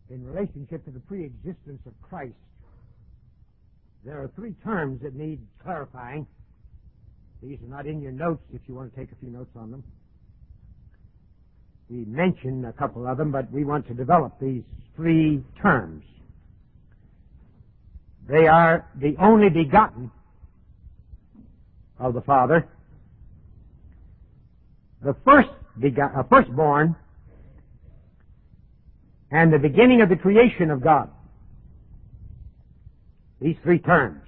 in relationship to the pre-existence of Christ, there are three terms that need clarifying. These are not in your notes if you want to take a few notes on them. We mention a couple of them, but we want to develop these three terms. They are the only begotten of the Father, the firstborn, and the beginning of the creation of God. These three terms.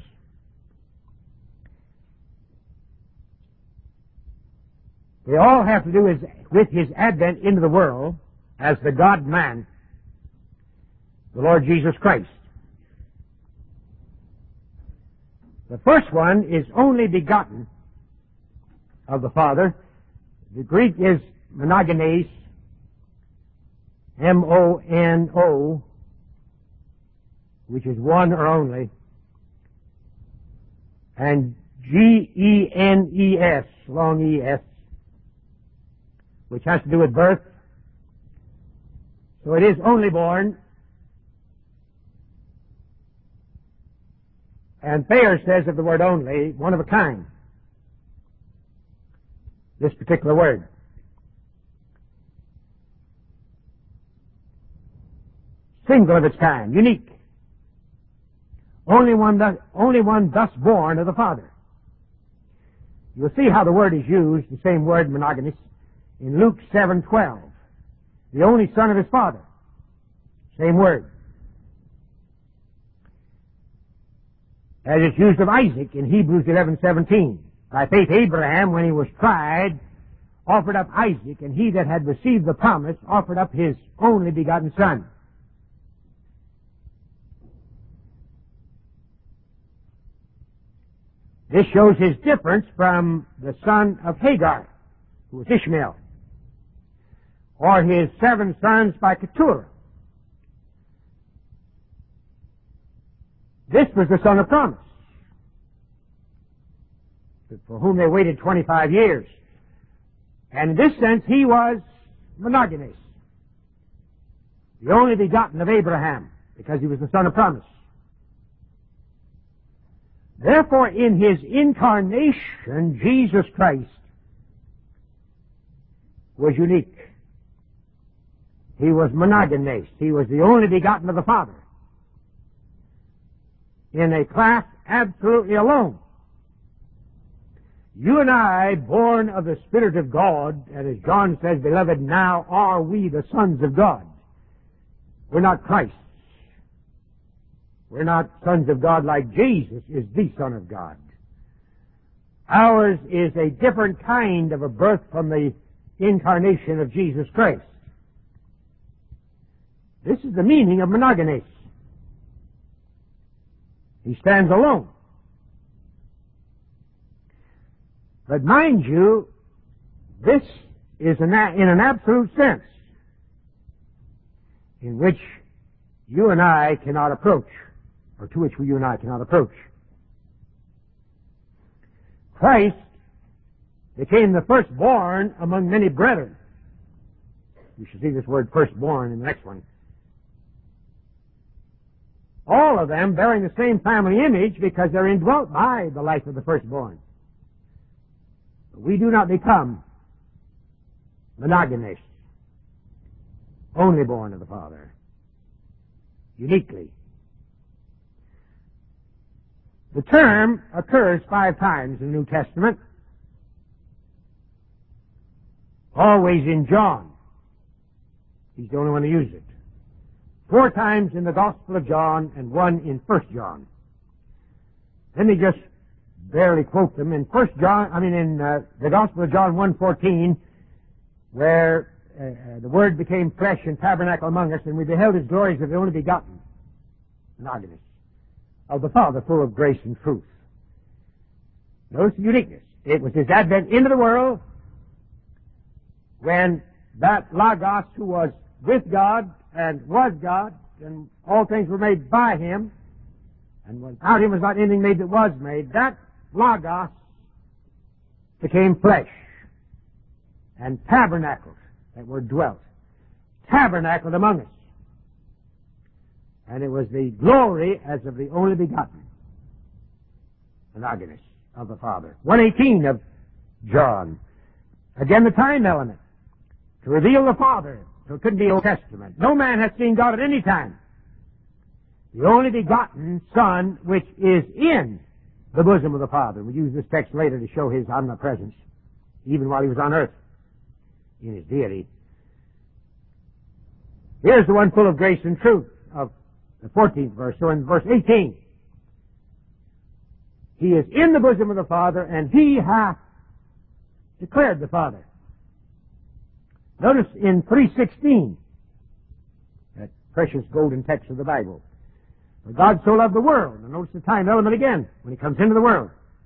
They all have to do with his advent into the world as the God-man, the Lord Jesus Christ. The first one is only begotten of the Father. The Greek is monogenes, M-O-N-O, which is one or only, and G-E-N-E-S, long E-S, which has to do with birth. So it is only born. And Thayer says of the word only, one of a kind. This particular word. Single of its kind, unique. Only one thus born of the Father. You'll see how the word is used, the same word, monogamous, in Luke 7:12. The only son of his Father. Same word. As it's used of Isaac in Hebrews 11:17. By faith Abraham, when he was tried, offered up Isaac, and he that had received the promise offered up his only begotten son. This shows his difference from the son of Hagar, who was Ishmael, or his 7 sons by Keturah. This was the son of promise, for whom they waited 25 years. And in this sense, he was monogamous, the only begotten of Abraham, because he was the son of promise. Therefore, in his incarnation, Jesus Christ was unique. He was monogamous. He was the only begotten of the Father, in a class absolutely alone. You and I, born of the Spirit of God, and as John says, beloved, now are we the sons of God. We're not Christ. We're not sons of God like Jesus is the Son of God. Ours is a different kind of a birth from the incarnation of Jesus Christ. This is the meaning of monogamous. He stands alone. But mind you, this is in an absolute sense in which you and I cannot approach, or to which you and I cannot approach. Christ became the firstborn among many brethren. You should see this word firstborn in the next one. All of them bearing the same family image because they're indwelt by the life of the firstborn. But we do not become monogamous, only born of the Father, uniquely. The term occurs 5 times in the New Testament, always in John. He's the only one to use it. 4 times in the Gospel of John and 1 in 1 John. Let me just barely quote them. In the Gospel of John 1:14, where the Word became flesh and tabernacle among us, and we beheld his glories of the only begotten, monogamous, of the Father, full of grace and truth. Notice the uniqueness. It was his advent into the world when that Logos, who was with God and was God, and all things were made by him, and without him was not anything made that was made, that Logos became flesh and tabernacled, that word dwelt, tabernacled among us. And it was the glory as of the only begotten, Monogenes, of the Father. 1:18 of John. Again, the time element. To reveal the Father. So it couldn't be Old Testament. No man hath seen God at any time. The only begotten Son, which is in the bosom of the Father. We'll use this text later to show his omnipresence, even while he was on earth, in his deity. Here's the one full of grace and truth of the 14th verse. So in verse 18, he is in the bosom of the Father, and he hath declared the Father. Notice in 3:16, that precious golden text of the Bible. For God so loved the world. And notice the time element again, when he comes into the world.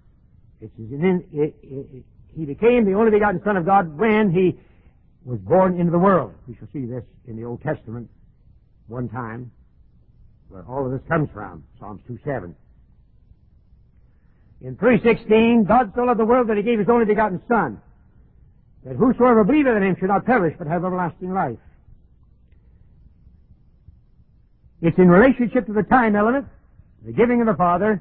He became the only begotten Son of God when he was born into the world. We shall see this in the Old Testament one time, where all of this comes from, Psalms 2:7. In 3:16, God so loved the world that he gave his only begotten Son, that whosoever believeth in him should not perish, but have everlasting life. It's in relationship to the time element, the giving of the Father,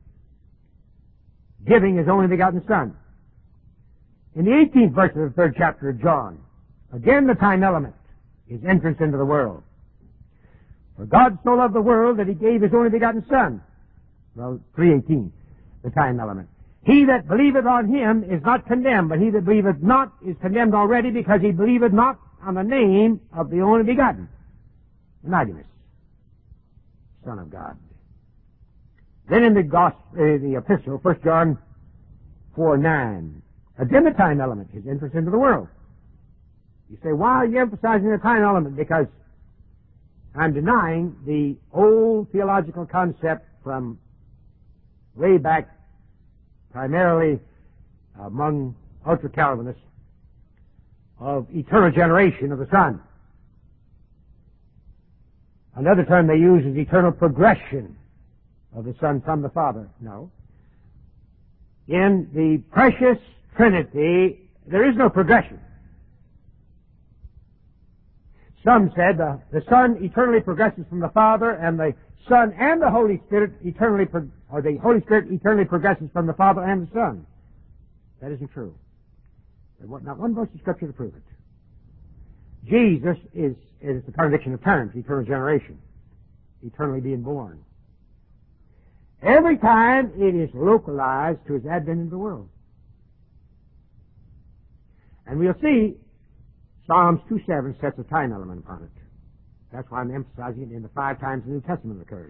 giving his only begotten Son. In the 18th verse of the 3rd chapter of John, again the time element, his entrance into the world. For God so loved the world that he gave his only begotten Son. Well, 3:18, the time element. He that believeth on him is not condemned, but he that believeth not is condemned already, because he believeth not on the name of the only begotten, Monogenes, Son of God. Then in the epistle, 1 John 4:9, again the time element, his entrance into the world. You say, why are you emphasizing the time element? Because I'm denying the old theological concept from way back, primarily among ultra-Calvinists, of eternal generation of the Son. Another term they use is eternal progression of the Son from the Father. No. In the precious Trinity, there is no progression. Some said the Son eternally progresses from the Father, and the Son and the Holy Spirit the Holy Spirit eternally progresses from the Father and the Son. That isn't true. There's not one verse of Scripture to prove it. Jesus is the contradiction of terms, eternal generation, eternally being born. Every time it is localized to his advent into the world. And we'll see Psalms 2:7 sets a time element upon it. That's why I'm emphasizing it in the 5 times the New Testament occurs.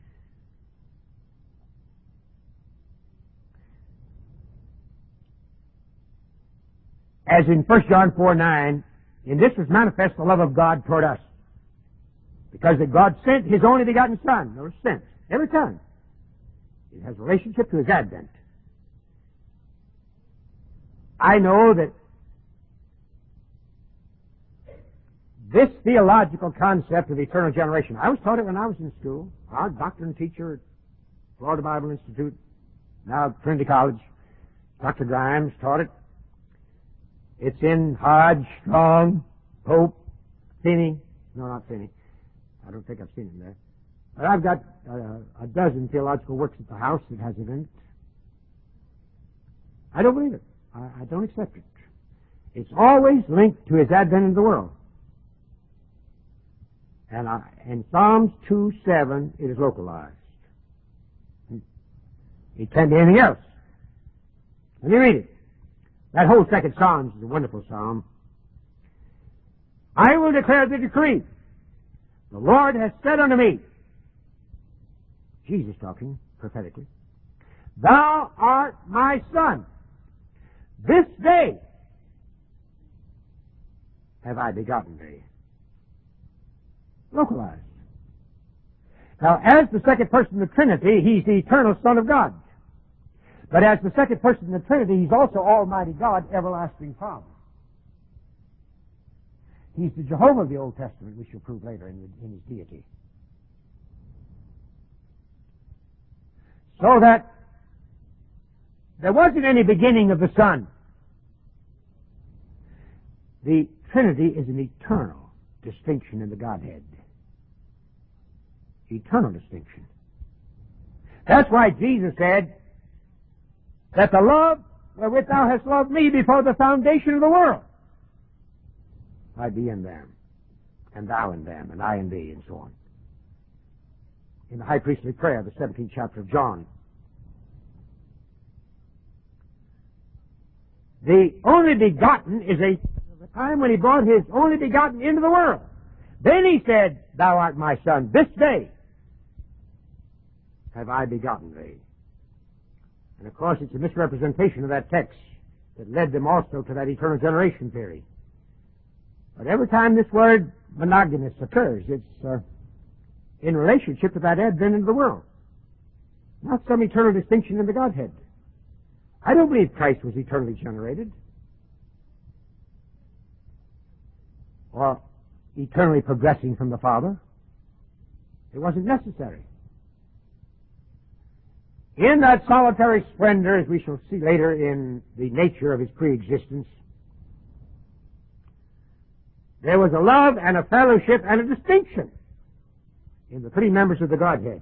As in 1 John 4:9, in this was manifest the love of God toward us, because that God sent his only begotten Son. Notice sent. Every time. It has a relationship to his advent. I know that this theological concept of eternal generation, I was taught it when I was in school. Our doctrine teacher at Florida Bible Institute, now at Trinity College, Dr. Grimes, taught it. It's in Hodge, Strong, Pope, Finney. No, not Finney. I don't think I've seen it there. But I've got a dozen theological works at the house that has it in it. I don't believe it. I don't accept it. It's always linked to his advent into the world. And in Psalms 2:7, it is localized. It can't be anything else. Let me read it. That whole second Psalm is a wonderful psalm. I will declare the decree. The Lord has said unto me, Jesus talking prophetically, Thou art my Son. This day have I begotten thee. Localized. Now, as the second person of the Trinity, he's the eternal Son of God. But as the second person of the Trinity, he's also Almighty God, everlasting Father. He's the Jehovah of the Old Testament, we shall prove later in his deity. So that there wasn't any beginning of the Son. The Trinity is an eternal distinction in the Godhead. eternal distinction. That's why Jesus said that the love wherewith thou hast loved me before the foundation of the world, I be in them, and thou in them, and I in thee, and so on. In the high priestly prayer, the 17th chapter of John, the only begotten is the time when he brought his only begotten into the world. Then he said, thou art my son, this day have I begotten thee. And of course it's a misrepresentation of that text that led them also to that eternal generation theory. But every time this word monogamous occurs, it's in relationship to that advent into the world, not some eternal distinction in the Godhead. I don't believe Christ was eternally generated or eternally progressing from the Father. It wasn't necessary. In that solitary splendor, as we shall see later in the nature of his pre-existence, there was a love and a fellowship and a distinction in the three members of the Godhead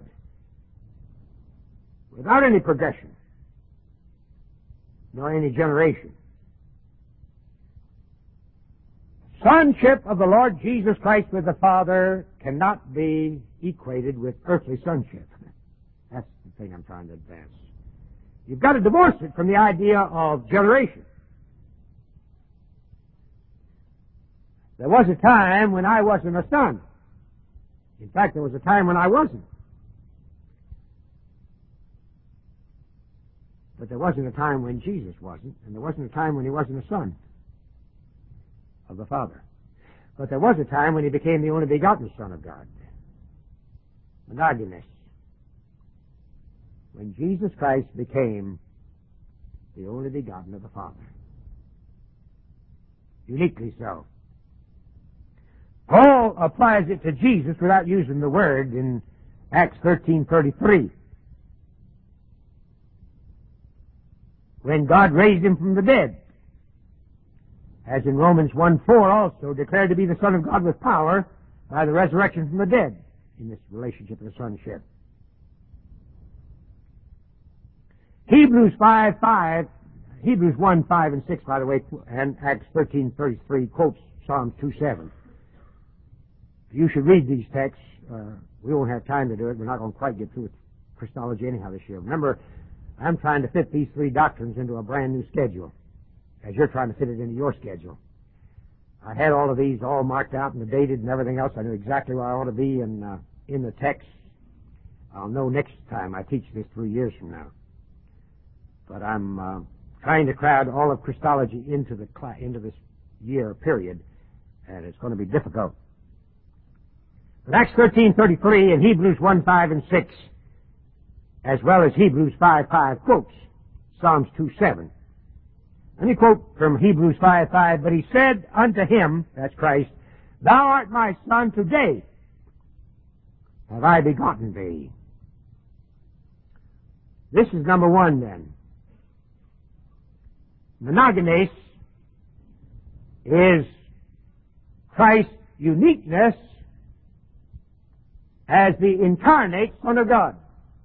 without any progression nor any generation. Sonship of the Lord Jesus Christ with the Father cannot be equated with earthly sonship. That's the thing I'm trying to advance. You've got to divorce it from the idea of generation. There was a time when I wasn't a son. In fact, there was a time when I wasn't. But there wasn't a time when Jesus wasn't, and there wasn't a time when he wasn't a son of the Father. But there was a time when he became the only begotten Son of God. Monogamous. When Jesus Christ became the only begotten of the Father. Uniquely so. Paul applies it to Jesus without using the word in Acts 13:33. When God raised him from the dead, as in Romans 1:4 also, declared to be the Son of God with power by the resurrection from the dead, in this relationship of the sonship. Hebrews 1, 5, and 6, by the way, and Acts 13:33 quotes Psalms 2:7. You should read these texts. We won't have time to do it. We're not going to quite get through with Christology anyhow this year. Remember, I'm trying to fit these three doctrines into a brand new schedule, as you're trying to fit it into your schedule. I had all of these all marked out and dated and everything else. I knew exactly where I ought to be in the text. I'll know next time I teach this 3 years from now. But I'm trying to crowd all of Christology into this year period, and it's going to be difficult. But Acts 13:33 and Hebrews 1, 5, and 6, as well as Hebrews 5:5 quotes Psalms 2:7. Let me quote from Hebrews 5:5. But he said unto him, that's Christ, thou art my son, today have I begotten thee. This is number one then. Monogamous is Christ's uniqueness as the incarnate Son of God.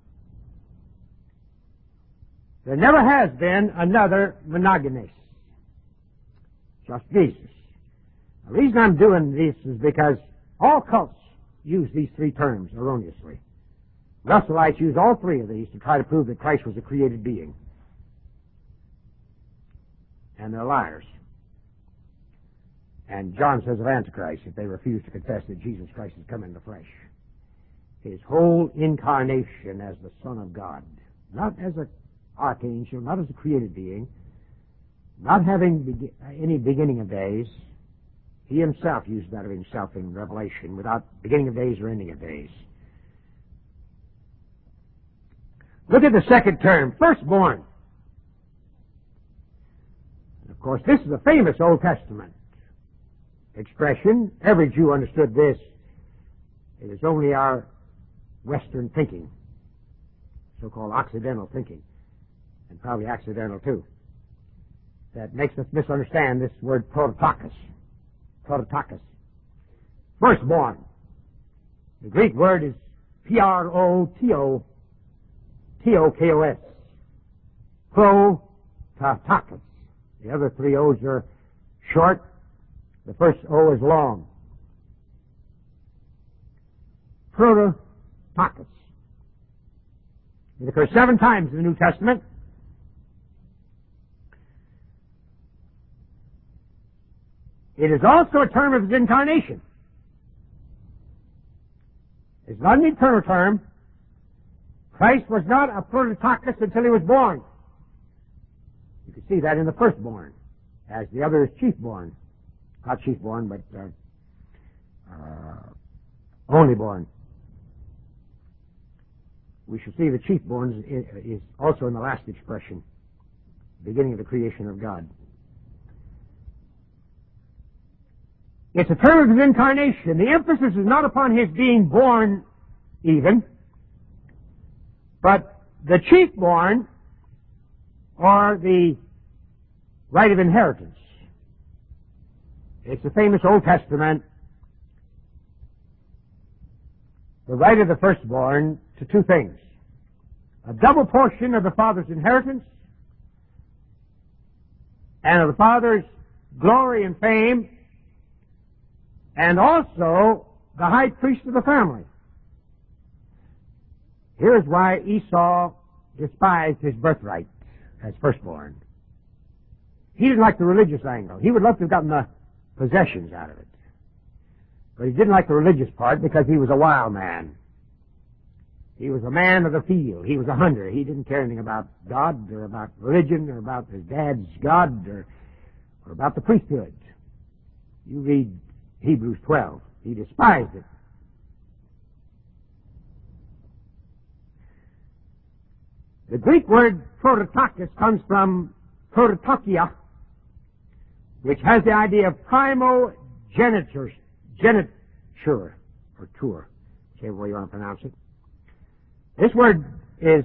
There never has been another monogamous. Just Jesus. The reason I'm doing this is because all cults use these three terms erroneously. Russellites use all three of these to try to prove that Christ was a created being. And they're liars. And John says of Antichrist if they refuse to confess that Jesus Christ has come in the flesh. His whole incarnation as the Son of God, not as an archangel, not as a created being, not having any beginning of days. He himself used that of himself in Revelation, without beginning of days or ending of days. Look at the second term, firstborn. Of course, this is a famous Old Testament expression. Every Jew understood this. It is only our Western thinking, so-called Occidental thinking, and probably accidental too, that makes us misunderstand this word prototokos. Prototokos. Firstborn. The Greek word is Protokos. Protokos. The other three O's are short. The first O is long. Protokos. It occurs 7 times in the New Testament. It is also a term of his incarnation. It's not an eternal term. Christ was not a prototokos until he was born. You can see that in the firstborn, as the other is chiefborn. Not chiefborn, but onlyborn. We shall see the chiefborn is also in the last expression, beginning of the creation of God. It's a term of his incarnation. The emphasis is not upon his being born even, but the chiefborn, or the right of inheritance. It's the famous Old Testament, the right of the firstborn to 2 things: a double portion of the father's inheritance, and of the father's glory and fame, and also the high priest of the family. Here's why Esau despised his birthright as firstborn. He didn't like the religious angle. He would love to have gotten the possessions out of it. But he didn't like the religious part because he was a wild man. He was a man of the field. He was a hunter. He didn't care anything about God or about religion or about his dad's God or about the priesthood. You read Hebrews 12. He despised it. The Greek word prototokos comes from prototokia, which has the idea of primogeniture, or tour, whichever way you want to pronounce it. This word is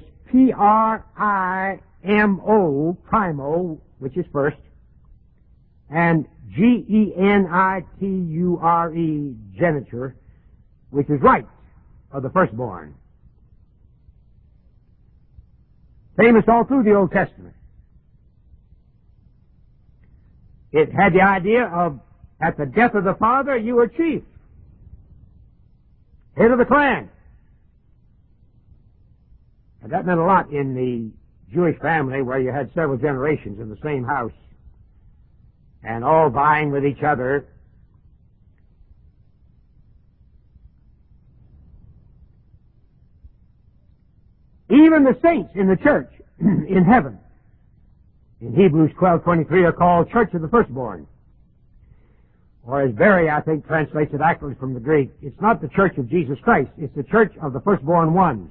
Primo, primo, which is first, and Geniture, geniture, which is right of the firstborn. Famous all through the Old Testament. It had the idea of, at the death of the father, you were chief, head of the clan. And that meant a lot in the Jewish family, where you had several generations in the same house and all vying with each other. Even the saints in the church in heaven, in Hebrews 12:23, are called Church of the Firstborn. Or as Barry, I think, translates it accurately from the Greek, it's not the Church of Jesus Christ, it's the Church of the Firstborn Ones.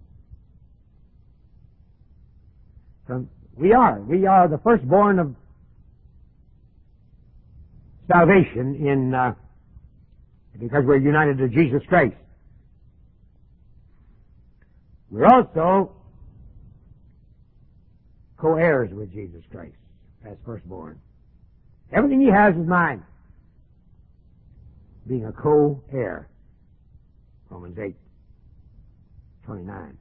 So we are the firstborn of salvation because we're united to Jesus Christ. We're also co-heirs with Jesus Christ as firstborn. Everything he has is mine. Being a co-heir. Romans 8:29.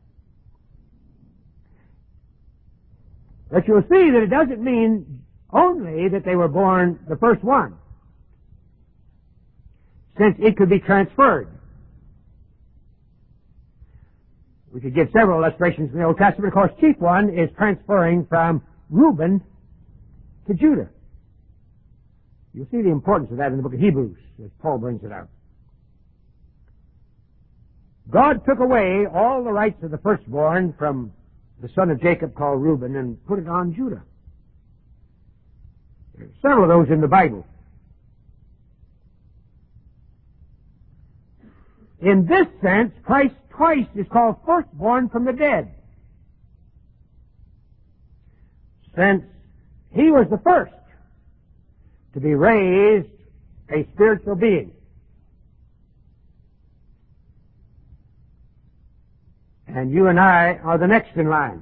But you'll see that it doesn't mean only that they were born the first one, since it could be transferred. We could give several illustrations in the Old Testament. Of course, chief one is transferring from Reuben to Judah. You'll see the importance of that in the book of Hebrews, as Paul brings it out. God took away all the rights of the firstborn from the son of Jacob called Reuben and put it on Judah. There are several of those in the Bible. In this sense, Christ twice is called firstborn from the dead, since he was the first to be raised a spiritual being. And you and I are the next in line.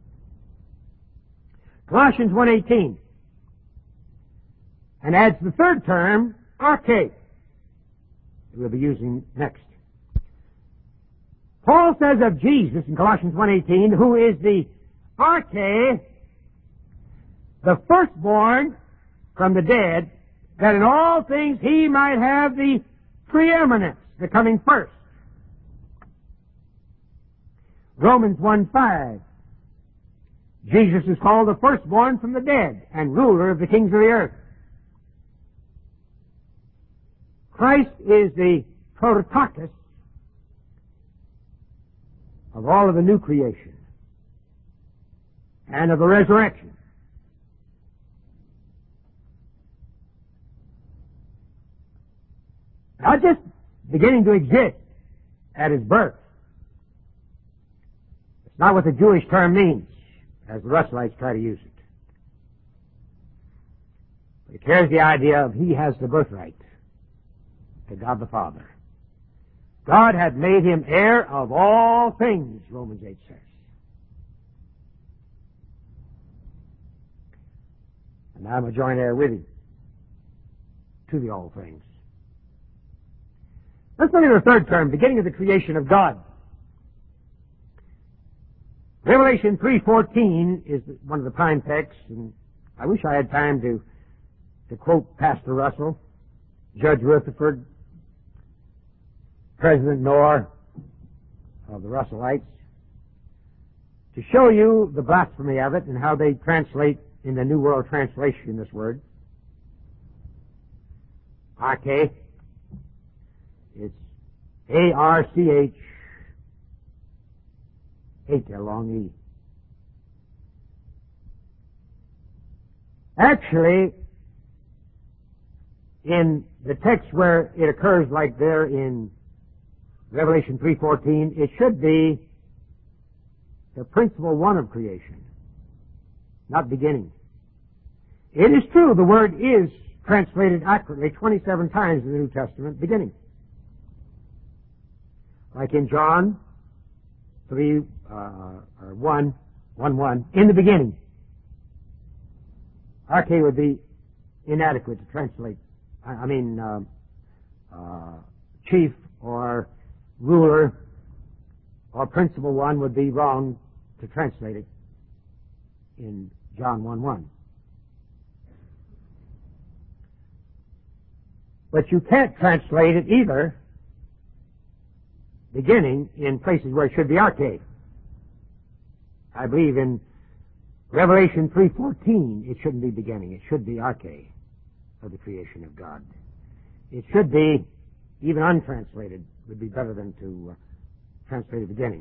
Colossians 1:18, and adds the third term, arche, that we'll be using next. Paul says of Jesus in Colossians 1:18, who is the arche, the firstborn from the dead, that in all things he might have the preeminence, the coming first. Romans 1:5, Jesus is called the firstborn from the dead and ruler of the kings of the earth. Christ is the prototokos of all of the new creation and of the resurrection. Not just beginning to exist at his birth. It's not what the Jewish term means, as the Russellites try to use it. But it carries the idea of he has the birthright to God the Father. God had made him heir of all things, Romans 8 says. And I'm a joint heir with him to the all things. Let's look at the third term, beginning of the creation of God. Revelation 3:14 is one of the prime texts, and I wish I had time to quote Pastor Russell, Judge Rutherford, President Knorr of the Russellites, to show you the blasphemy of it and how they translate in the New World Translation this word. Arche. It's A-R-C-H, 8 long E. Actually, in the text where it occurs like there in Revelation 3:14, it should be the principal one of creation, not beginning. It is true the word is translated accurately 27 times in the New Testament, beginning. Like in John 1:1, in the beginning. Arche would be inadequate to translate. Chief or ruler or principal one would be wrong to translate it in John 1:1. But you can't translate it either beginning in places where it should be arche. I believe in Revelation 3:14 it shouldn't be beginning. It should be arche of the creation of God. It should be, even untranslated, would be better than to translate it beginning.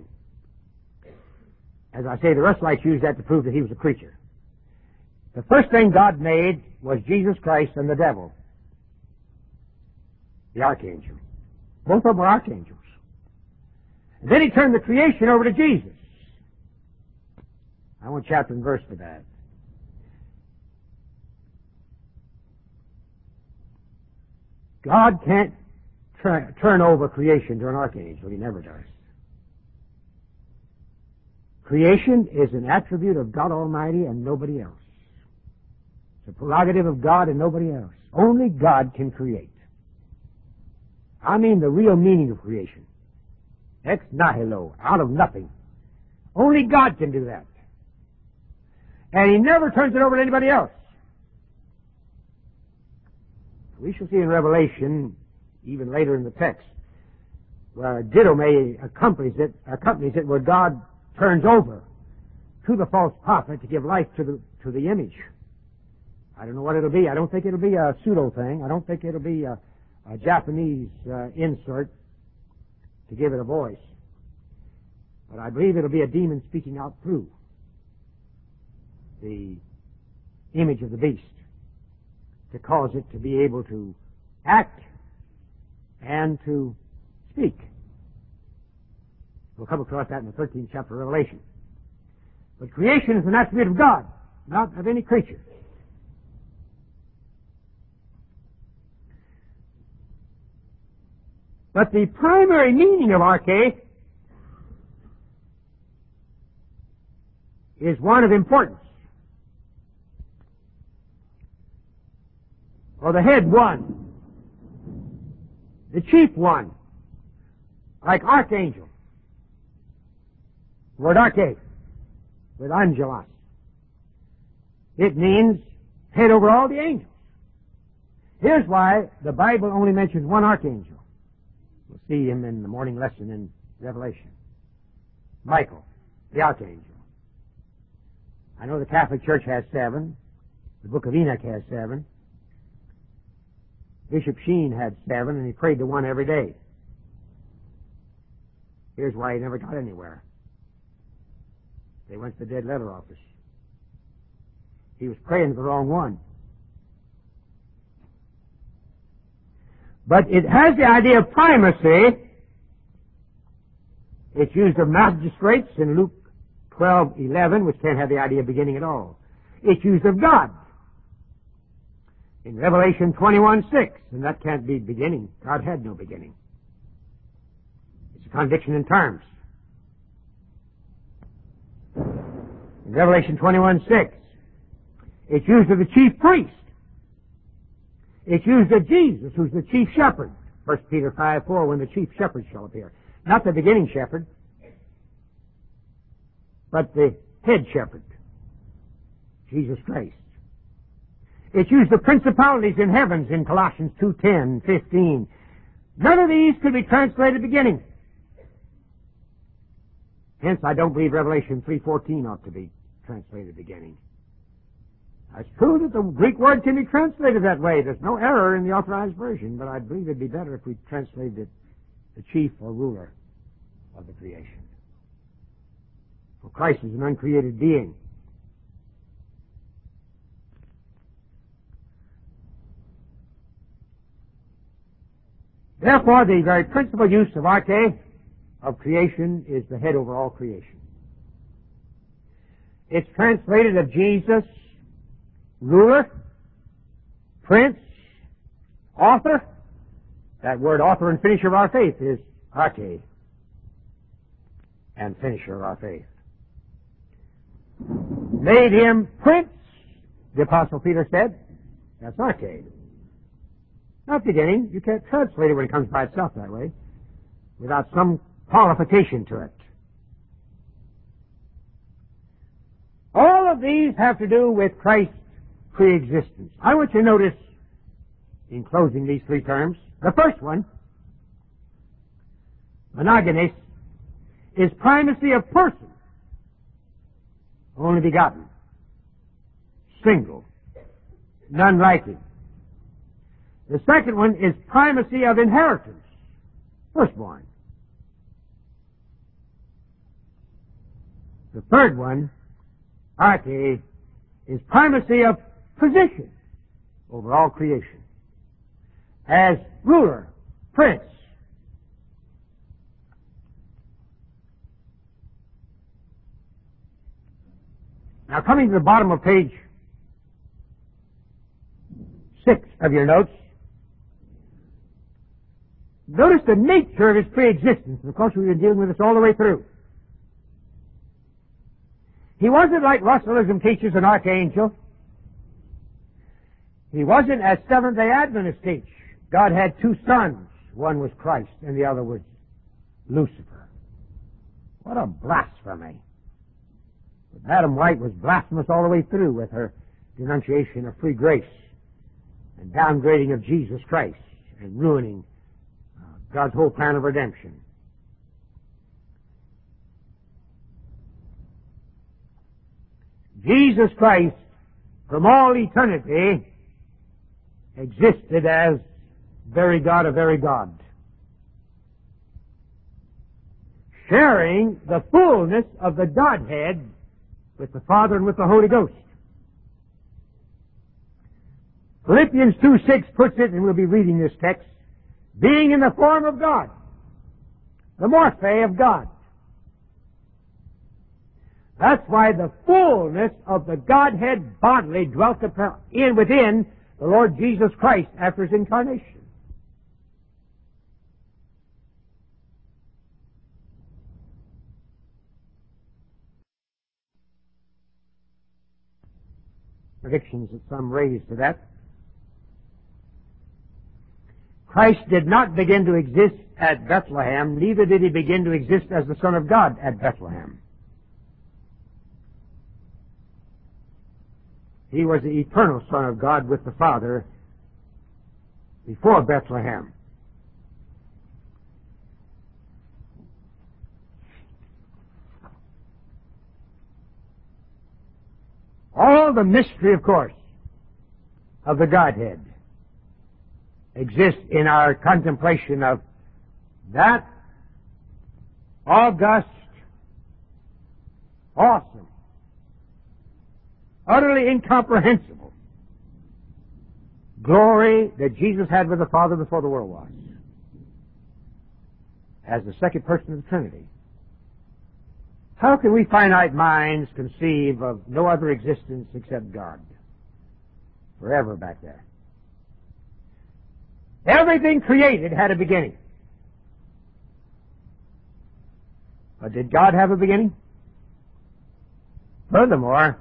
As I say, the Russellites used that to prove that he was a creature. The first thing God made was Jesus Christ and the devil, the archangel. Both of them were archangels. And then he turned the creation over to Jesus. I want chapter and verse for that. God can't turn over creation to an archangel. He never does. Creation is an attribute of God Almighty and nobody else. It's a prerogative of God and nobody else. Only God can create. I mean the real meaning of creation. Ex nihilo, out of nothing. Only God can do that. And he never turns it over to anybody else. We shall see in Revelation, even later in the text, where didomi accompanies it where God turns over to the false prophet to give life to the image. I don't know what it'll be. I don't think it'll be a pseudo thing. I don't think it'll be a Japanese insert to give it a voice. But I believe it'll be a demon speaking out through the image of the beast to cause it to be able to act and to speak. We'll come across that in the 13th chapter of Revelation. But creation is an attribute of God, not of any creature. But the primary meaning of arche is one of importance. Or the head one, the chief one, like archangel. word arche, with angelos. It means head over all the angels. Here's why the Bible only mentions one archangel. We'll see him in the morning lesson in Revelation. Michael, the archangel. I know the Catholic Church has 7. The Book of Enoch has 7. Bishop Sheen had 7, and he prayed to one every day. Here's why he never got anywhere. They went to the dead letter office. He was praying to the wrong one. But it has the idea of primacy. It's used of magistrates in Luke 12:11, which can't have the idea of beginning at all. It's used of God in Revelation 21:6, and that can't be beginning. God had no beginning. It's a contradiction in terms. In Revelation 21:6, it's used of the chief priest. It's used of Jesus, who's the chief shepherd. 1 Peter 5:4, when the chief shepherd shall appear. Not the beginning shepherd, but the head shepherd, Jesus Christ. It's used of principalities in heavens in Colossians 2:10, 15. None of these could be translated beginning. Hence, I don't believe Revelation 3:14 ought to be translated beginning. It's true that the Greek word can be translated that way. There's no error in the Authorized Version, but I believe it'd be better if we translated it the chief or ruler of the creation. For Christ is an uncreated being. Therefore, the very principal use of arche, of creation, is the head over all creation. It's translated of Jesus, ruler, prince, author. That word author and finisher of our faith is arche, and finisher of our faith. Made him prince, the Apostle Peter said. That's arche. Not beginning. You can't translate it when it comes by itself that way, without some qualification to it. All of these have to do with Christ's pre-existence. I want you to notice, in closing these 3 terms, the first one, monogenes, is primacy of person, only begotten, single, none like him. The second one is primacy of inheritance, firstborn. The third one, arche, is primacy of position over all creation, as ruler, prince. Now, coming to the bottom of page 6 of your notes, notice the nature of his pre-existence. And of course, we've been dealing with this all the way through. He wasn't like Russellism teaches an archangel. He wasn't as Seventh-day Adventists teach. God had 2 sons. One was Christ, and the other was Lucifer. What a blasphemy. But Madam White was blasphemous all the way through with her denunciation of free grace and downgrading of Jesus Christ and ruining God's whole plan of redemption. Jesus Christ, from all eternity, existed as very God of very God, sharing the fullness of the Godhead with the Father and with the Holy Ghost. Philippians 2:6 puts it, and we'll be reading this text, being in the form of God, the morphe of God. That's why the fullness of the Godhead bodily dwelt within the Lord Jesus Christ after his incarnation. Predictions that some raised to that. Christ did not begin to exist at Bethlehem, neither did he begin to exist as the Son of God at Bethlehem. He was the eternal Son of God with the Father before Bethlehem. All the mystery, of course, of the Godhead exists in our contemplation of that august, awesome, utterly incomprehensible glory that Jesus had with the Father before the world was, as the second person of the Trinity. How can we finite minds conceive of no other existence except God? Forever back there. Everything created had a beginning. But did God have a beginning? Furthermore,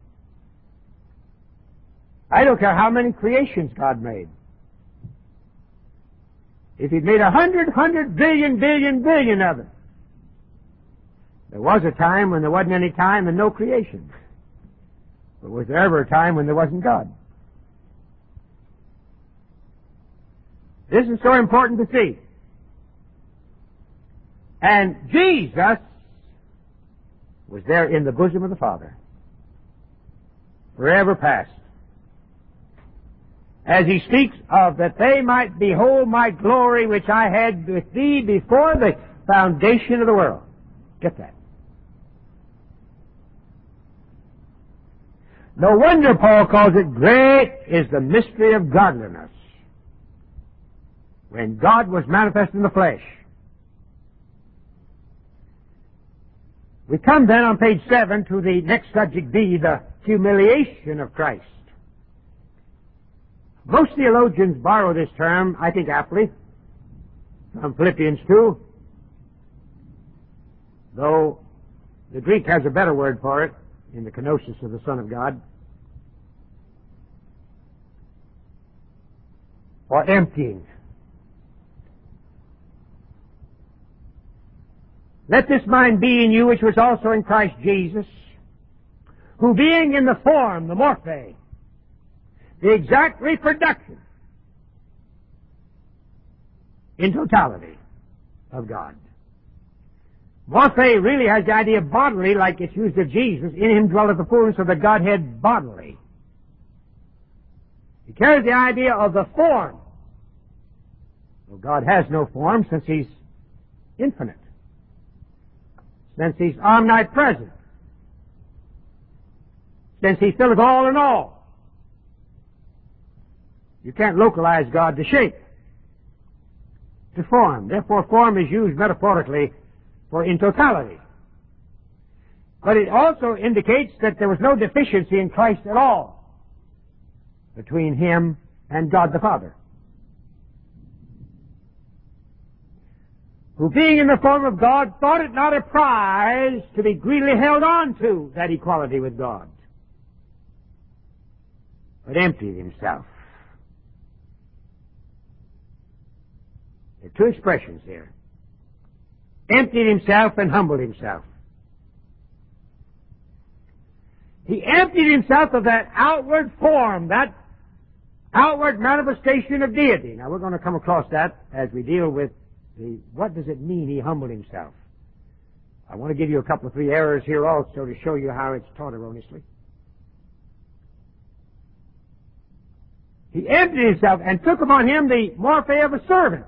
I don't care how many creations God made. If He'd made 100 billion of them, there was a time when there wasn't any time and no creation. But was there ever a time when there wasn't God? This is so important to see. And Jesus was there in the bosom of the Father, forever past. As He speaks of that they might behold my glory which I had with thee before the foundation of the world. Get that. No wonder Paul calls it great is the mystery of godliness. When God was manifest in the flesh. We come then on page 7 to the next subject B, the humiliation of Christ. Most theologians borrow this term, I think aptly, from Philippians 2, though the Greek has a better word for it in the kenosis of the Son of God, or emptying. Let this mind be in you which was also in Christ Jesus, who being in the form, the morphe, the exact reproduction in totality of God. Morphe really has the idea of bodily, like it's used of Jesus. In Him dwelleth the fullness of the Godhead bodily. He carries the idea of the form. Well, God has no form since He's infinite. Since He's omnipresent. Since He filleth all in all. You can't localize God to shape, to form. Therefore, form is used metaphorically for in totality. But it also indicates that there was no deficiency in Christ at all between Him and God the Father. Who being in the form of God thought it not a prize to be greedily held on to that equality with God, but emptied Himself. There are two expressions here. Emptied Himself and humbled Himself. He emptied Himself of that outward form, that outward manifestation of deity. Now we're going to come across that as we deal with what does it mean He humbled Himself? I want to give you a couple of three errors here also to show you how it's taught erroneously. He emptied Himself and took upon Him the morphe of a servant.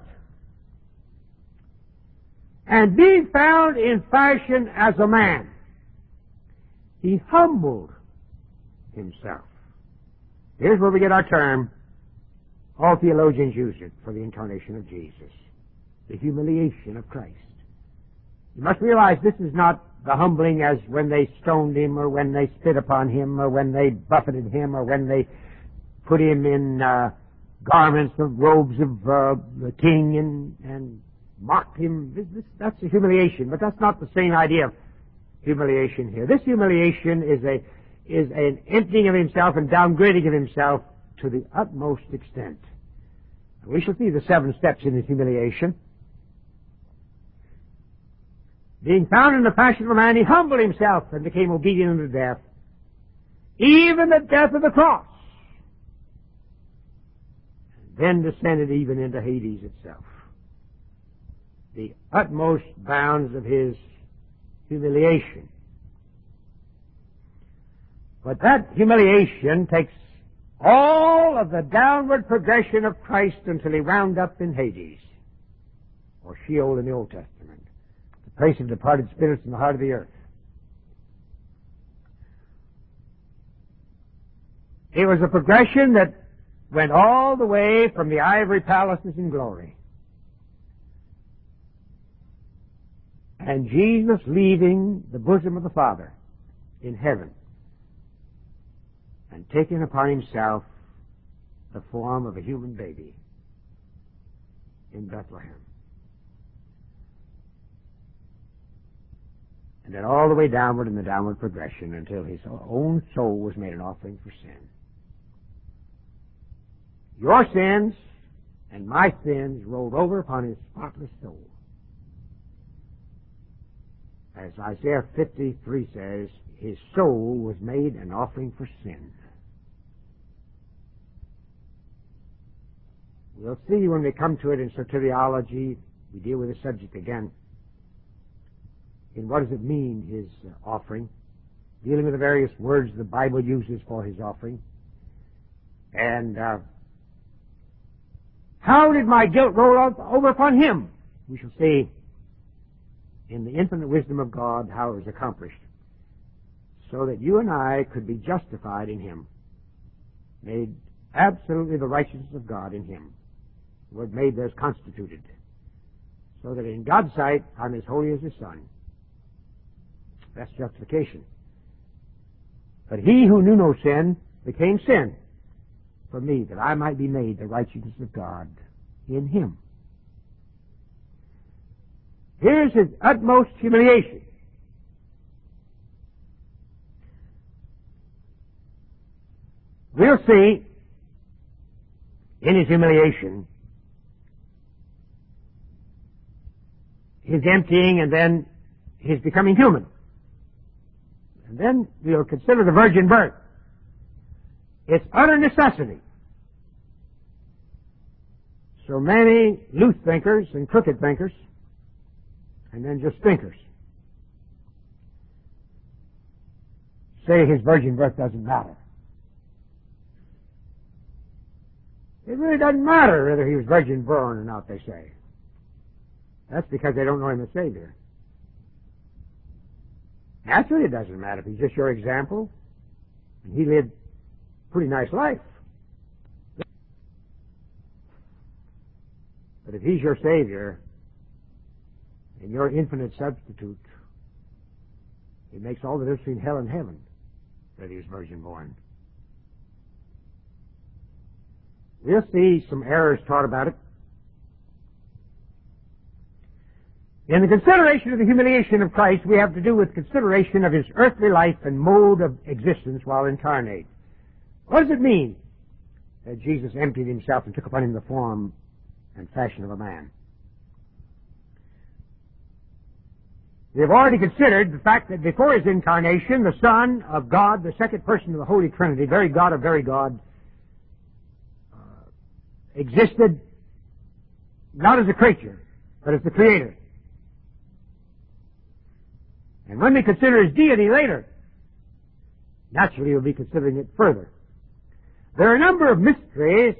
And being found in fashion as a man, He humbled Himself. Here's where we get our term. All theologians use it for the incarnation of Jesus. The humiliation of Christ. You must realize this is not the humbling as when they stoned Him or when they spit upon Him or when they buffeted Him or when they put Him in garments of robes of the king and mocked Him. That's a humiliation, but that's not the same idea of humiliation here. This humiliation is an emptying of Himself and downgrading of Himself to the utmost extent. We shall see the 7 steps in His humiliation. Being found in the fashion of a man, He humbled Himself and became obedient unto death, even the death of the cross, then descended even into Hades itself, the utmost bounds of his humiliation. But that humiliation takes all of the downward progression of Christ until he wound up in Hades, or Sheol in the Old Testament, the place of departed spirits in the heart of the earth. It was a progression that went all the way from the ivory palaces in glory. And Jesus leaving the bosom of the Father in heaven and taking upon himself the form of a human baby in Bethlehem. And then all the way downward in the downward progression until his own soul was made an offering for sin. Your sins and my sins rolled over upon his spotless soul. As Isaiah 53 says, his soul was made an offering for sin. We'll see when we come to it in soteriology, we deal with the subject again. In what does it mean, his offering? Dealing with the various words the Bible uses for his offering. And how did my guilt roll over upon him? We shall see in the infinite wisdom of God how it was accomplished, so that you and I could be justified in him, made absolutely the righteousness of God in him. The word made there is constituted, so that in God's sight I'm as holy as his Son. That's justification. But he who knew no sin became sin for me, that I might be made the righteousness of God in him. Here's his utmost humiliation. We'll see in his humiliation his emptying and then his becoming human. And then we'll consider the virgin birth. It's utter necessity. So many loose thinkers and crooked thinkers, and then just thinkers, say his virgin birth doesn't matter. It really doesn't matter whether he was virgin born or not, they say. That's because they don't know him as Savior. Naturally, it doesn't matter if he's just your example, and he lived a pretty nice life. But if he's your Savior and your infinite substitute, it makes all the difference between hell and heaven that he was virgin born. We'll see some errors taught about it. In the consideration of the humiliation of Christ, we have to do with consideration of his earthly life and mode of existence while incarnate. What does it mean that Jesus emptied himself and took upon him the form and fashion of a man? We have already considered the fact that before his incarnation, the Son of God, the second person of the Holy Trinity, very God of very God, existed not as a creature, but as the Creator. And when we consider his deity later, naturally we'll be considering it further. There are a number of mysteries.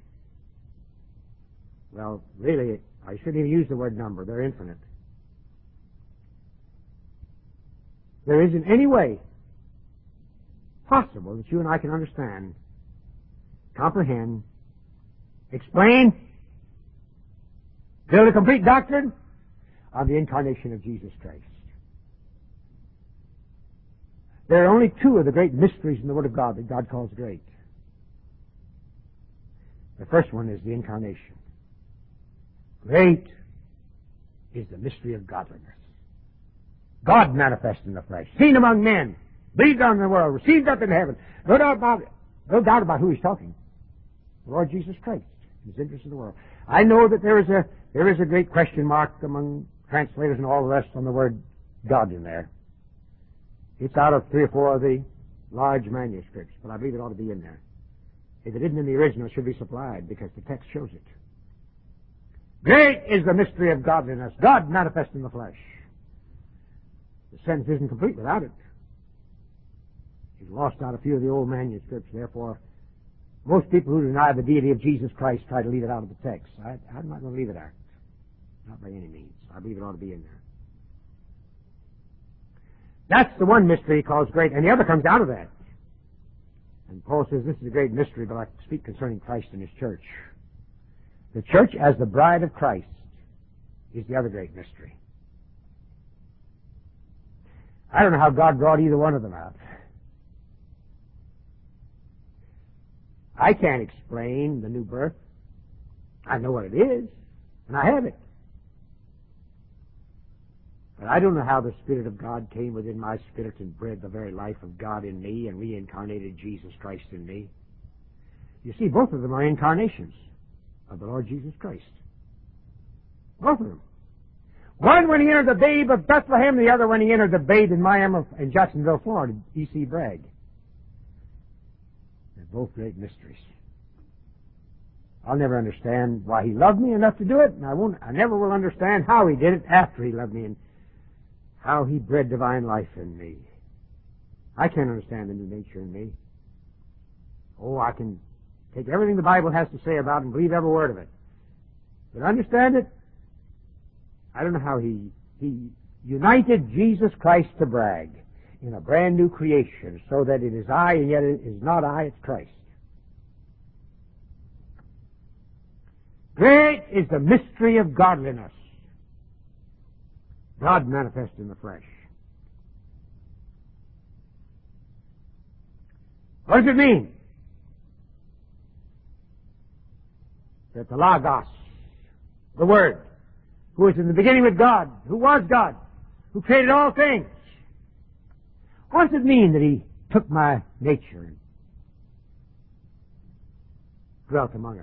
Well, really, I shouldn't even use the word number. They're infinite. There isn't any way possible that you and I can understand, comprehend, explain, build a complete doctrine on the incarnation of Jesus Christ. There are only two of the great mysteries in the Word of God that God calls great. The first one is the incarnation. Great is the mystery of godliness. God manifest in the flesh, seen among men, believed on in the world, received up in heaven. No doubt about who he's talking. The Lord Jesus Christ, his interest in the world. I know that there is a great question mark among translators and all the rest on the word God in there. It's out of 3 or 4 of the large manuscripts, but I believe it ought to be in there. If it isn't in the original, it should be supplied, because the text shows it. Great is the mystery of godliness, God manifest in the flesh. The sentence isn't complete without it. He's lost out a few of the old manuscripts, therefore most people who deny the deity of Jesus Christ try to leave it out of the text. I'm not going to leave it out. Not by any means. I believe it ought to be in there. That's the one mystery he calls great, and the other comes out of that. And Paul says this is a great mystery, but I speak concerning Christ and his church. The church as the bride of Christ is the other great mystery. I don't know how God brought either one of them out. I can't explain the new birth. I know what it is, and I have it. But I don't know how the Spirit of God came within my spirit and bred the very life of God in me and reincarnated Jesus Christ in me. You see, both of them are incarnations of the Lord Jesus Christ. Both of them. One when he entered the babe of Bethlehem, the other when he entered the babe in Miami in Jacksonville, Florida, E.C. Bragg. They're both great mysteries. I'll never understand why he loved me enough to do it, and I never will understand how he did it after he loved me and how he bred divine life in me. I can't understand the new nature in me. Oh, I can take everything the Bible has to say about it and believe every word of it. But understand it? I don't know how he united Jesus Christ to Bragg in a brand new creation so that it is I and yet it is not I, it's Christ. Great is the mystery of godliness. God manifest in the flesh. What does it mean? That the Logos, the Word, who was in the beginning with God, who was God, who created all things. What does it mean that he took my nature and dwelt among us?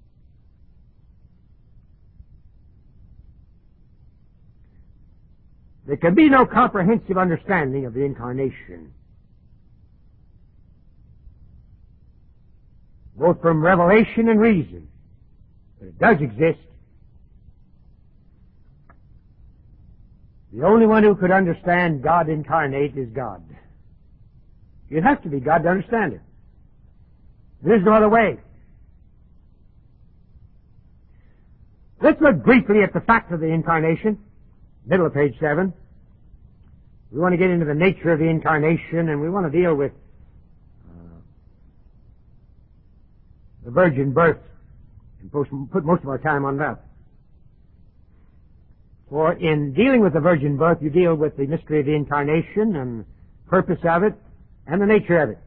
There can be no comprehensive understanding of the incarnation, both from revelation and reason, but it does exist. The only one who could understand God incarnate is God. You'd have to be God to understand it. There's no other way. Let's look briefly at the fact of the incarnation. Middle of page 7. We want to get into the nature of the incarnation, and we want to deal with the virgin birth and put most of our time on that. For in dealing with the virgin birth, you deal with the mystery of the incarnation and purpose of it and the nature of it.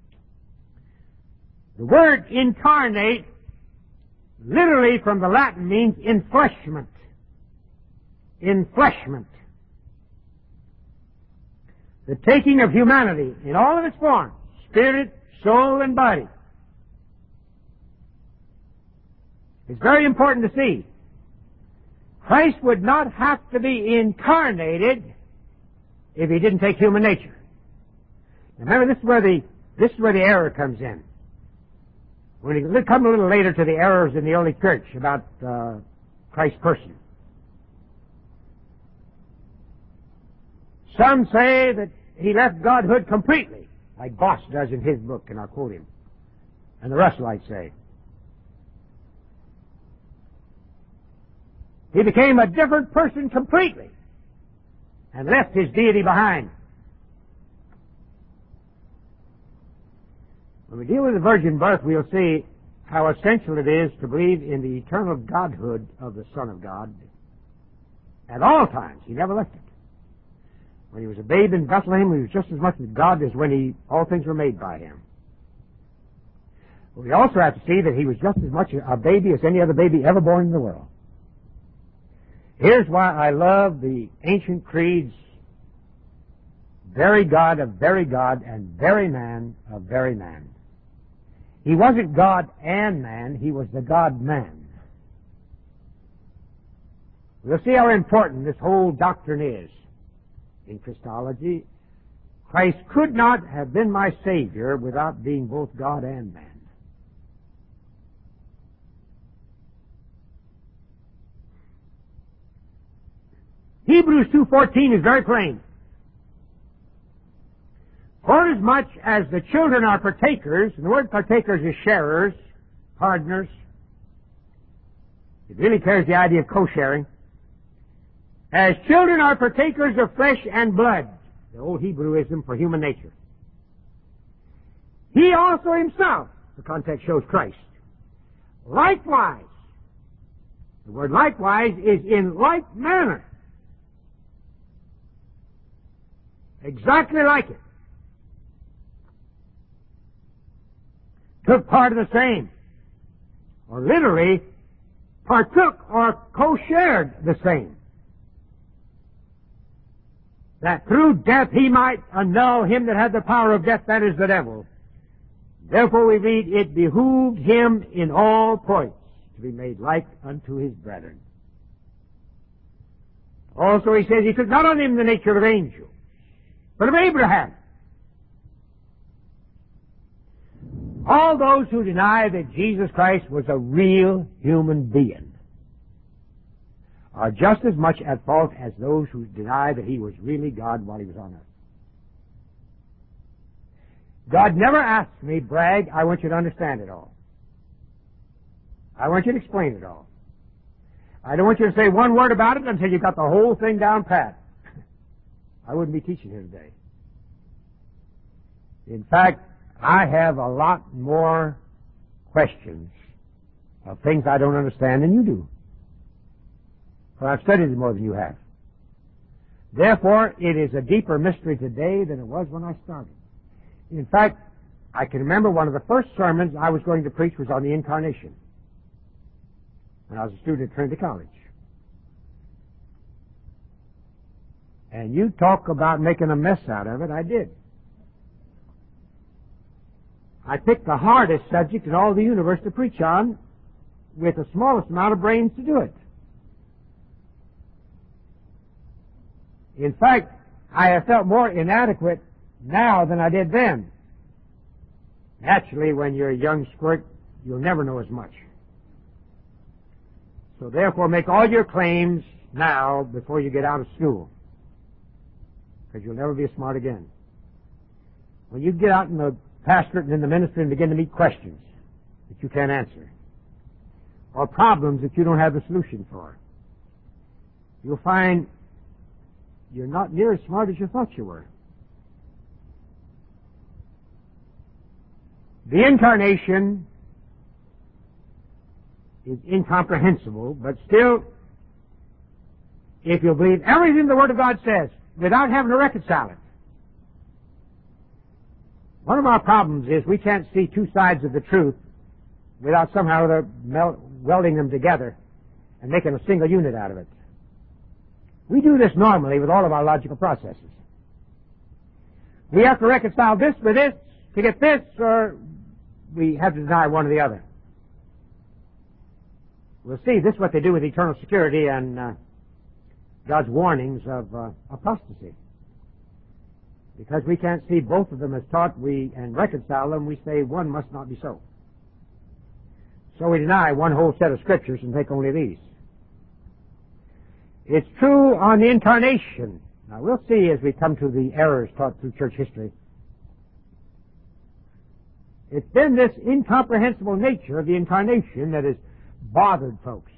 The word incarnate literally from the Latin means enfleshment. Enfleshment. The taking of humanity in all of its forms, spirit, soul, and body. It's very important to see. Christ would not have to be incarnated if he didn't take human nature. Remember, this is where the error comes in. We come a little later to the errors in the early church about Christ's person. Some say that he left godhood completely, like Boss does in his book, and I'll quote him. And the Russellites say. He became a different person completely and left his deity behind. When we deal with the virgin birth, we'll see how essential it is to believe in the eternal godhood of the Son of God at all times. He never left it. When he was a babe in Bethlehem, he was just as much God as when all things were made by him. But we also have to see that he was just as much a baby as any other baby ever born in the world. Here's why I love the ancient creeds. Very God of very God and very man of very man. He wasn't God and man, he was the God-man. We'll see how important this whole doctrine is in Christology. Christ could not have been my Savior without being both God and man. Hebrews 2:14 is very plain. Forasmuch as the children are partakers, and the word partakers is sharers, partners. It really carries the idea of co-sharing. As children are partakers of flesh and blood, the old Hebrewism for human nature. He also himself, the context shows Christ. Likewise, the word likewise is in like manner. Exactly like it. Took part of the same. Or literally, partook or co-shared the same. That through death he might annul him that had the power of death, that is the devil. Therefore we read, it behooved him in all points to be made like unto his brethren. Also he says he took not on him the nature of angels, but of Abraham. All those who deny that Jesus Christ was a real human being are just as much at fault as those who deny that he was really God while he was on earth. God never asked me, Bragg, I want you to understand it all. I want you to explain it all. I don't want you to say one word about it until you got the whole thing down pat. I wouldn't be teaching here today. In fact, I have a lot more questions of things I don't understand than you do. For I've studied it more than you have. Therefore, it is a deeper mystery today than it was when I started. In fact, I can remember one of the first sermons I was going to preach was on the Incarnation when I was a student at Trinity College. And you talk about making a mess out of it, I did. I picked the hardest subject in all the universe to preach on with the smallest amount of brains to do it. In fact, I have felt more inadequate now than I did then. Naturally, when you're a young squirt, you'll never know as much. So therefore, make all your claims now before you get out of school, because you'll never be as smart again. When you get out in the pastorate and in the ministry and begin to meet questions that you can't answer, or problems that you don't have the solution for, you'll find you're not near as smart as you thought you were. The Incarnation is incomprehensible, but still, if you believe everything the Word of God says without having to reconcile it. One of our problems is we can't see two sides of the truth without somehow welding them together and making a single unit out of it. We do this normally with all of our logical processes. We have to reconcile this with this to get this, or we have to deny one or the other. We'll see. This is what they do with eternal security and God's warnings of apostasy. Because we can't see both of them as taught and reconcile them, we say one must not be so. So we deny one whole set of scriptures and take only these. It's true on the Incarnation. Now we'll see as we come to the errors taught through church history. It's been this incomprehensible nature of the Incarnation that has bothered folks.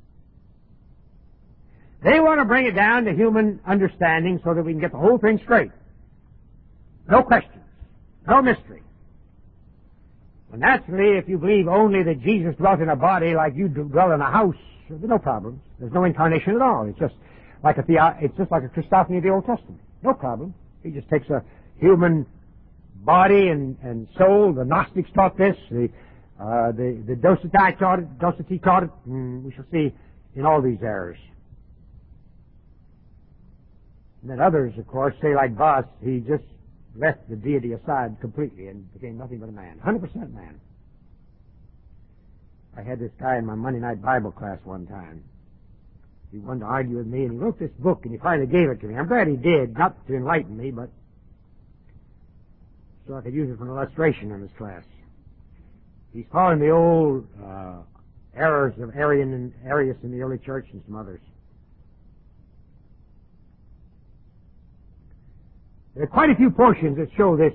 They want to bring it down to human understanding so that we can get the whole thing straight. No questions. No mystery. Well, naturally, if you believe only that Jesus dwelt in a body like you dwell in a house, there's no problems. There's no incarnation at all. It's just like a Christophany of the Old Testament. No problem. He just takes a human body and soul. The Gnostics taught this. The Doceti taught it. We shall see in all these errors. And then others, of course, say like Voss, he just left the deity aside completely and became nothing but a man. 100% man. I had this guy in my Monday night Bible class one time. He wanted to argue with me, and he wrote this book, and he finally gave it to me. I'm glad he did, not to enlighten me, but so I could use it for an illustration in this class. He's following the old errors of Arius in the early church and some others. There are quite a few portions that show this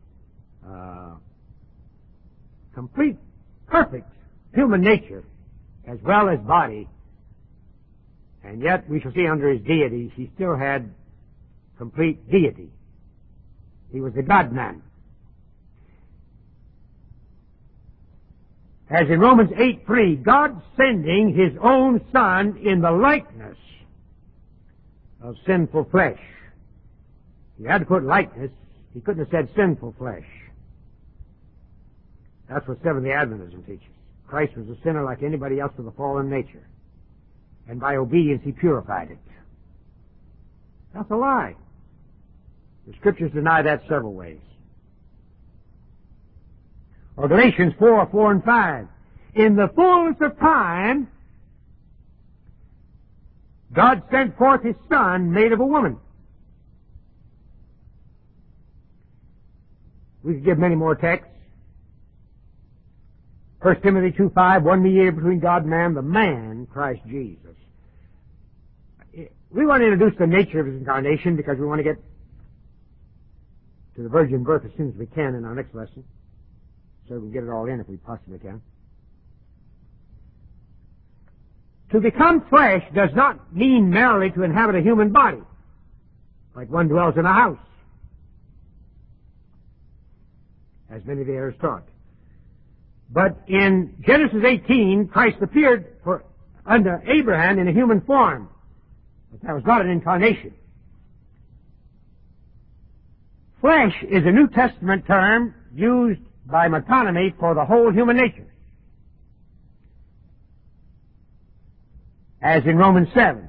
complete, perfect human nature as well as body, and yet we shall see under his deity he still had complete deity. He was the God-man. As in Romans 8:3, God sending his own Son in the likeness of sinful flesh. He had to put likeness. He couldn't have said sinful flesh. That's what Seventh-day Adventism teaches. Christ was a sinner like anybody else with a fallen nature. And by obedience he purified it. That's a lie. The Scriptures deny that several ways. Or Galatians 4:4 and 5. In the fullness of time, God sent forth his Son, made of a woman. We could give many more texts. 1 Timothy 2:5, one mediator between God and man, the man, Christ Jesus. We want to introduce the nature of his incarnation because we want to get to the virgin birth as soon as we can in our next lesson, so we can get it all in if we possibly can. To become flesh does not mean merely to inhabit a human body, like one dwells in a house, as many of the errors taught. But in Genesis 18, Christ appeared unto Abraham in a human form. But that was not an incarnation. Flesh is a New Testament term used by metonymy for the whole human nature. As in Romans 7.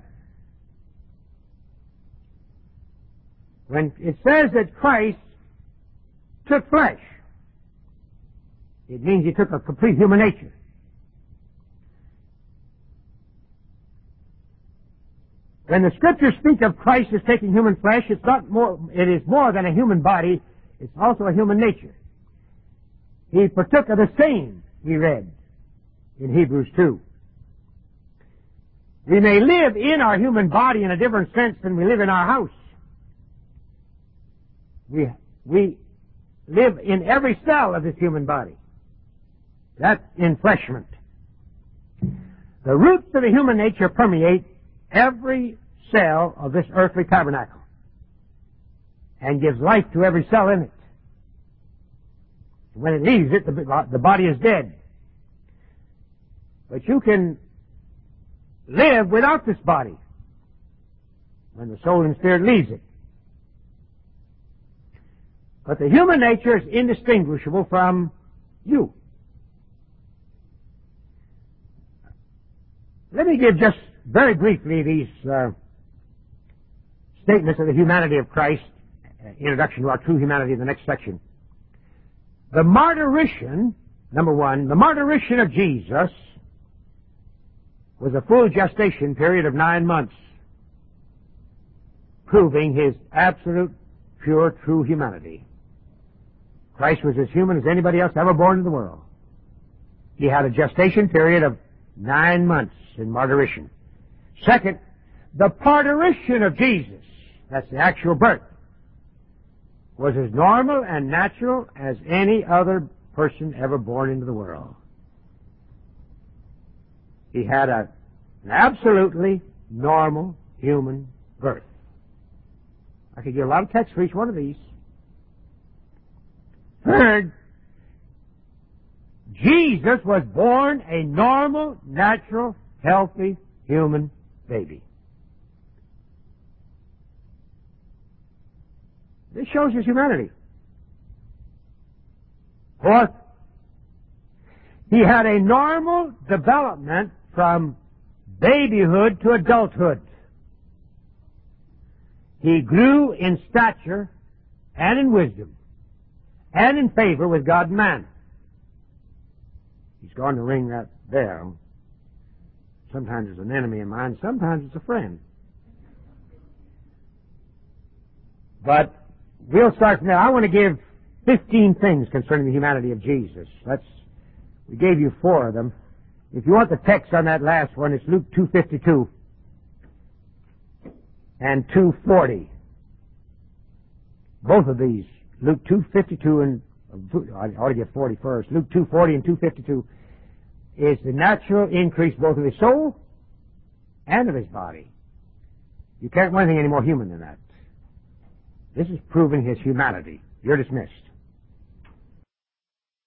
When it says that Christ took flesh, it means he took a complete human nature. When the Scriptures speak of Christ as taking human flesh, it is more than a human body, it's also a human nature. He partook of the same, we read in Hebrews 2. We may live in our human body in a different sense than we live in our house. We live in every cell of this human body. That's enfleshment. The roots of the human nature permeate every cell of this earthly tabernacle and gives life to every cell in it. When it leaves it, the body is dead. But you can live without this body when the soul and spirit leaves it. But the human nature is indistinguishable from you. Let me give just very briefly these statements of the humanity of Christ, introduction to our true humanity in the next section. The martyration, number one, the martyration of Jesus was a full gestation period of 9 months, proving his absolute, pure, true humanity. Christ was as human as anybody else ever born in the world. He had a gestation period of 9 months in martyration. Second, the parturition of Jesus, that's the actual birth, was as normal and natural as any other person ever born into the world. He had an absolutely normal human birth. I could give a lot of text for each one of these. Third, Jesus was born a normal, natural, healthy human baby. This shows his humanity. Fourth, he had a normal development from babyhood to adulthood. He grew in stature and in wisdom and in favor with God and man. He's going to ring that bell. Sometimes it's an enemy of mine, sometimes it's a friend. But we'll start from there. I want to give 15 things concerning the humanity of Jesus. We gave you 4 of them. If you want the text on that last one, it's Luke 2:52 and 2:40. Both of these, Luke 2:52 and I ought to get 40 first. Luke 2:40 and 2:52 is the natural increase both of his soul and of his body. You can't want anything any more human than that. This is proving his humanity. You're dismissed.